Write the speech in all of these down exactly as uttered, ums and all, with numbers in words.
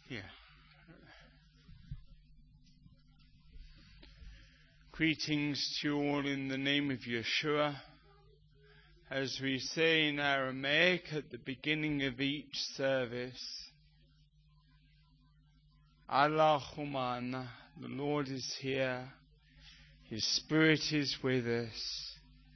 Yeah. Greetings to you all in the name of Yeshua. As we say in Aramaic at the beginning of each service, Allah Humana, the Lord is here, His Spirit is with us.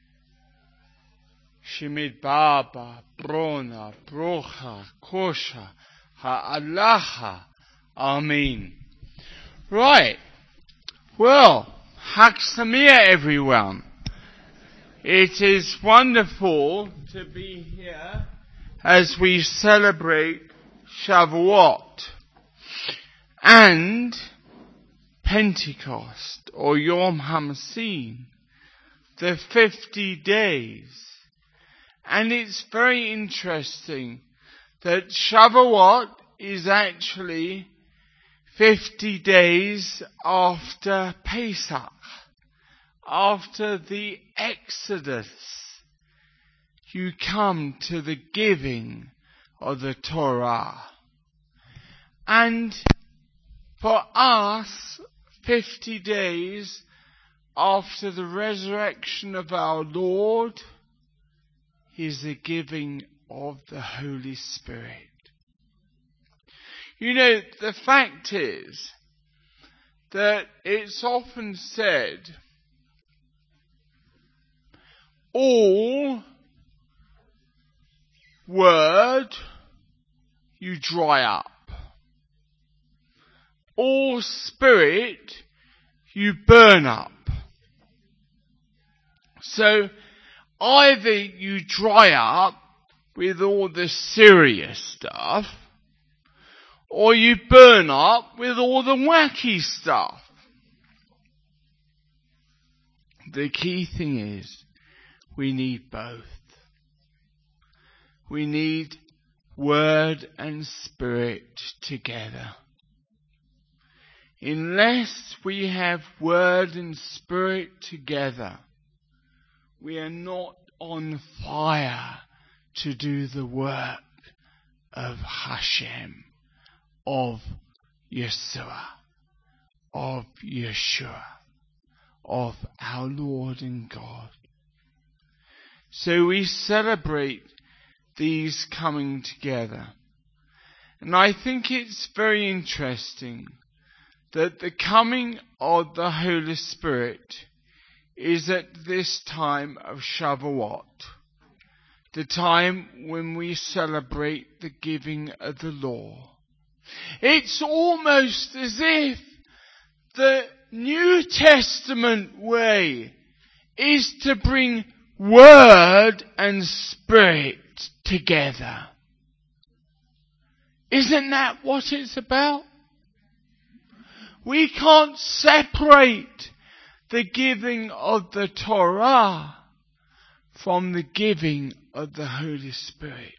Shemid Baba, Brona, Brocha, Kosha, Ha'alaha, Amen. Right, well, Hag Sameach everyone. It is wonderful to be here as we celebrate Shavuot and Pentecost, or Yom HaMasim, the fifty days. And it's very interesting that Shavuot is actually fifty days after Pesach, after the Exodus. You come to the giving of the Torah. And for us, fifty days after the resurrection of our Lord is the giving of the Holy Spirit. You know, the fact is that it's often said, all word you dry up. All spirit you burn up. So either you dry up with all the serious stuff, or you burn up with all the wacky stuff. The key thing is, we need both. We need word and spirit together. Unless we have word and spirit together, we are not on fire to do the work of Hashem, of Yeshua, of Yeshua, of our Lord and God. So we celebrate these coming together. And I think it's very interesting that the coming of the Holy Spirit is at this time of Shavuot, the time when we celebrate the giving of the law. It's almost as if the New Testament way is to bring word and spirit together. Isn't that what it's about? We can't separate the giving of the Torah from the giving of the Holy Spirit.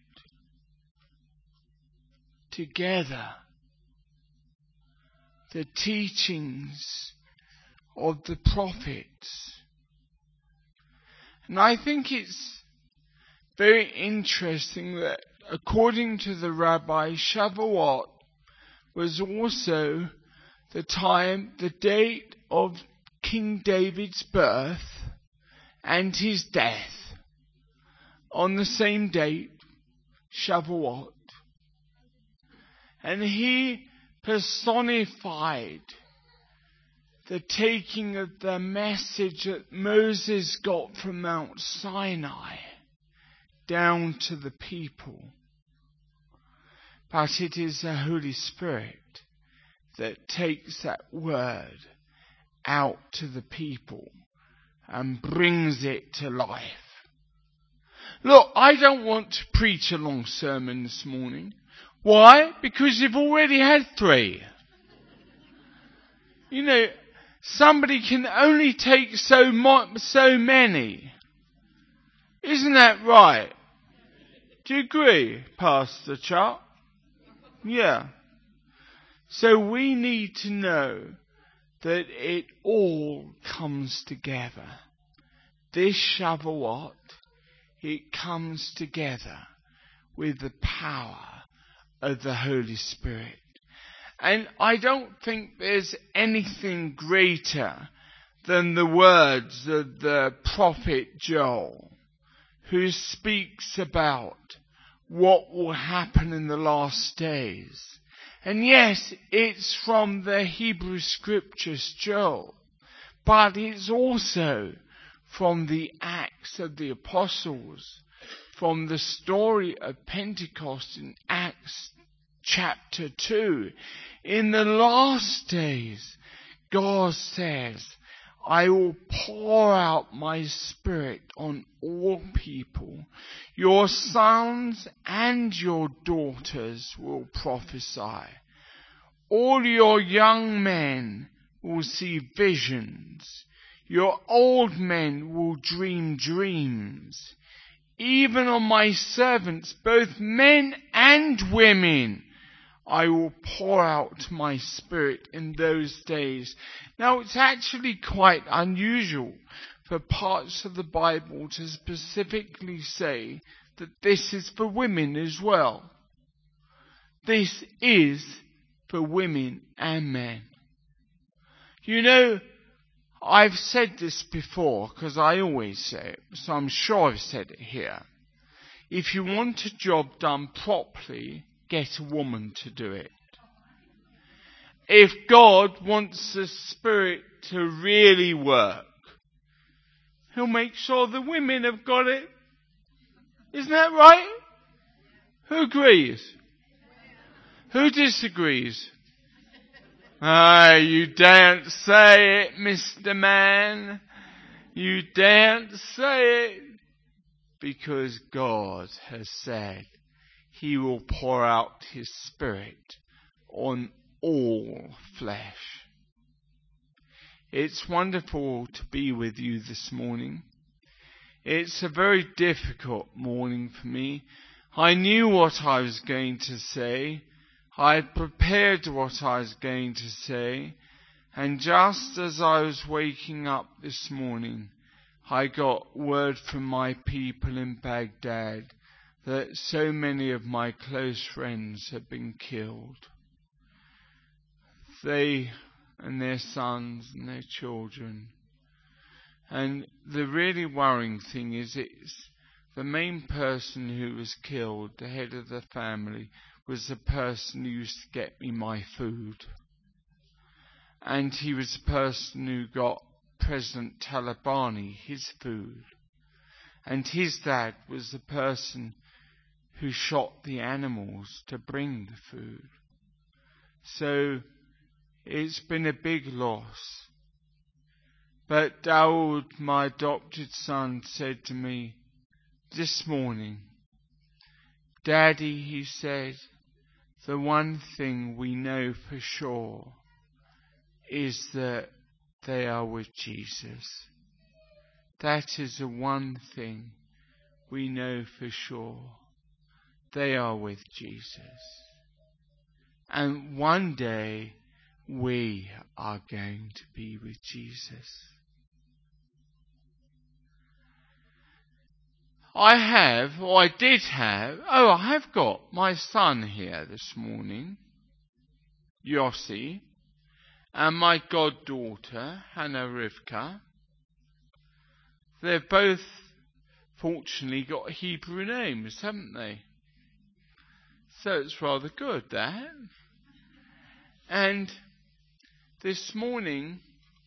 Together, the teachings of the prophets. And I think it's very interesting that according to the rabbi, Shavuot was also the time, the date of King David's birth and his death. On the same date, Shavuot. And he personified the taking of the message that Moses got from Mount Sinai down to the people. But it is the Holy Spirit that takes that word out to the people and brings it to life. Look, I don't want to preach a long sermon this morning. Why? Because you've already had three. You know, somebody can only take so mo- so many. Isn't that right? Do you agree, Pastor Chuck? Yeah. So we need to know that it all comes together. This Shavuot, it comes together with the power of the Holy Spirit. And I don't think there's anything greater than the words of the prophet Joel, who speaks about what will happen in the last days. And yes, it's from the Hebrew scriptures, Joel, but it's also from the Acts of the Apostles, from the story of Pentecost in Acts chapter two. In the last days, God says, I will pour out my Spirit on all people. Your sons and your daughters will prophesy. All your young men will see visions. Your old men will dream dreams. Even on my servants, both men and women, I will pour out my Spirit in those days. Now, it's actually quite unusual for parts of the Bible to specifically say that this is for women as well. This is for women and men. You know, I've said this before, because I always say it, so I'm sure I've said it here. If you want a job done properly, get a woman to do it. If God wants the Spirit to really work, He'll make sure the women have got it. Isn't that right? Who agrees? Who disagrees? Ah, you daren't say it, Mister Man. You daren't say it. Because God has said He will pour out His Spirit on all flesh. It's wonderful to be with you this morning. It's a very difficult morning for me. I knew what I was going to say. I had prepared what I was going to say. And just as I was waking up this morning, I got word from my people in Baghdad that so many of my close friends had been killed. They and their sons and their children. And the really worrying thing is it's the main person who was killed, the head of the family, was the person who used to get me my food. And he was the person who got President Talabani his food. And his dad was the person who shot the animals to bring the food. So it's been a big loss. But Dawood, my adopted son, said to me this morning, Daddy, he said, the one thing we know for sure is that they are with Jesus. That is the one thing we know for sure. They are with Jesus. And one day we are going to be with Jesus. I have, or I did have, oh, I have got my son here this morning, Yossi, and my goddaughter, Hannah Rivka. They've both, fortunately, got Hebrew names, haven't they? So it's rather good, that. And this morning,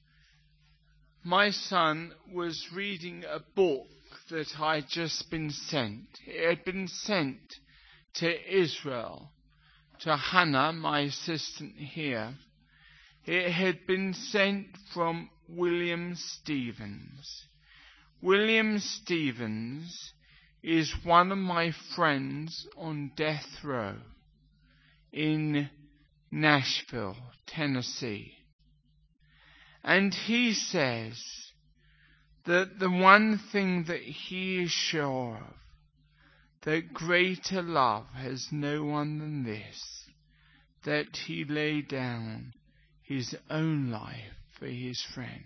my son was reading a book that I'd just been sent. It had been sent to Israel, to Hannah, my assistant here. It had been sent from William Stevens. William Stevens is one of my friends on death row in Nashville, Tennessee. And he says that the one thing that he is sure of, that greater love has no one than this, that he lay down his own life for his friends.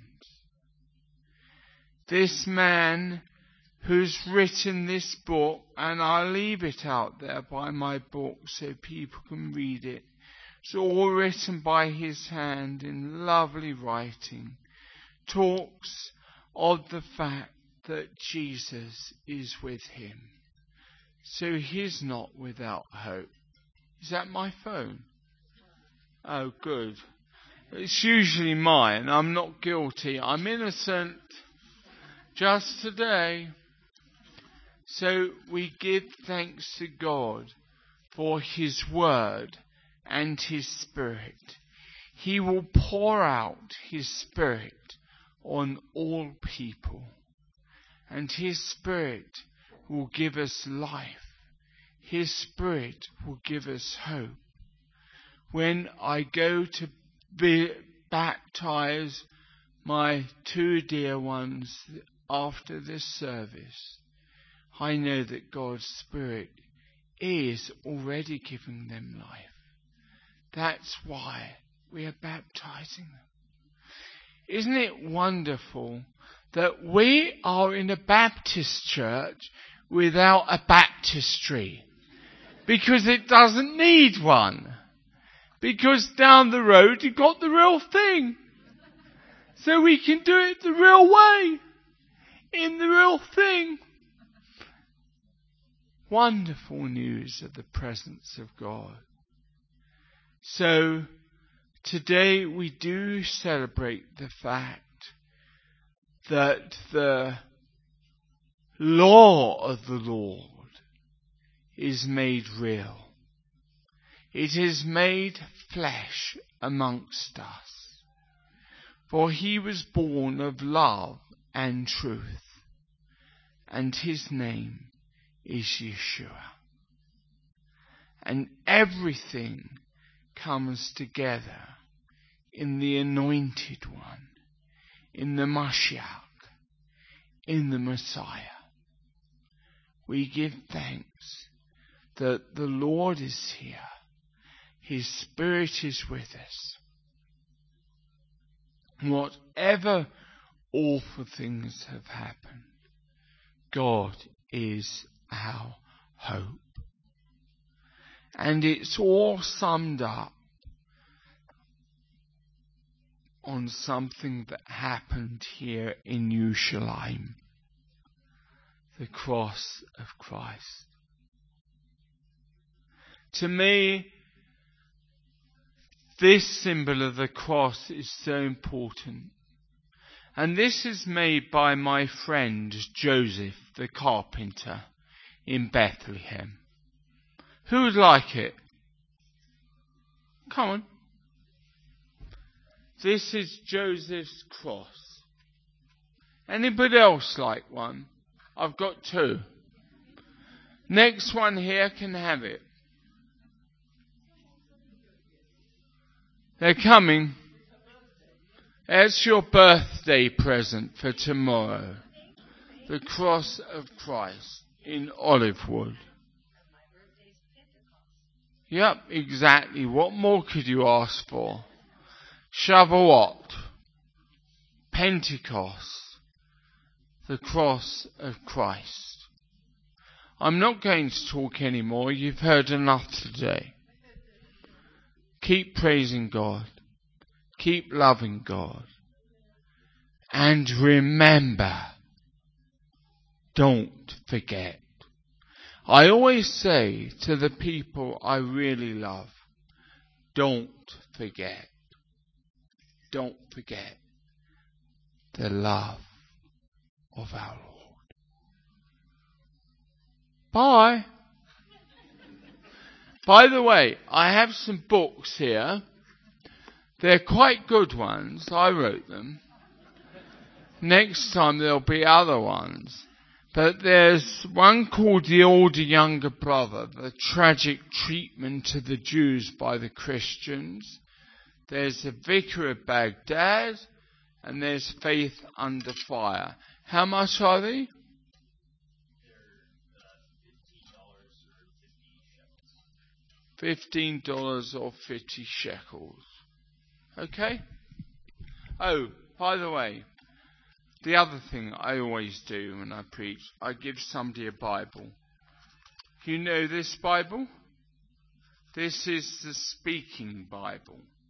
This man who's written this book, and I'll leave it out there by my book so people can read it, It's all written by his hand in lovely writing. Talks of the fact that Jesus is with him. So he's not without hope. Is that my phone? Oh, good. It's usually mine. I'm not guilty. I'm innocent. Just today. So we give thanks to God for his word and his spirit. He will pour out his spirit on all people. And his spirit will give us life. His spirit will give us hope. When I go to be baptize my two dear ones after this service, I know that God's Spirit is already giving them life. That's why we are baptizing them. Isn't it wonderful that we are in a Baptist church without a baptistry? Because it doesn't need one. Because down the road you've got the real thing. So we can do it the real way. In the real thing. Wonderful news of the presence of God. So today we do celebrate the fact that the law of the Lord is made real. It is made flesh amongst us. For he was born of love and truth, and his name is Yeshua. And everything comes together in the Anointed One, in the Mashiach, in the Messiah. We give thanks that the Lord is here. His Spirit is with us. Whatever awful things have happened, God is our hope. And it's all summed up on something that happened here in Yerushalayim, the cross of Christ. To me, this symbol of the cross is so important. And this is made by my friend Joseph, the carpenter, in Bethlehem. Who would like it? Come on. This is Joseph's cross. Anybody else like one? I've got two. Next one here can have it. They're coming. It's your birthday present for tomorrow. The cross of Christ in olive wood. Yep, exactly. What more could you ask for? Shavuot, Pentecost, the cross of Christ. I'm not going to talk anymore. You've heard enough today. Keep praising God. Keep loving God. And remember, don't forget. I always say to the people I really love, don't forget. Don't forget the love of our Lord. Bye. By the way, I have some books here. They're quite good ones. I wrote them. Next time there'll be other ones. But there's one called The Older Younger Brother, the tragic treatment of the Jews by the Christians. There's The Vicar of Baghdad, and there's Faith Under Fire. How much are they? Fifteen dollars or fifty shekels. Okay? Oh, by the way, the other thing I always do when I preach, I give somebody a Bible. Do you know this Bible? This is the Speaking Bible.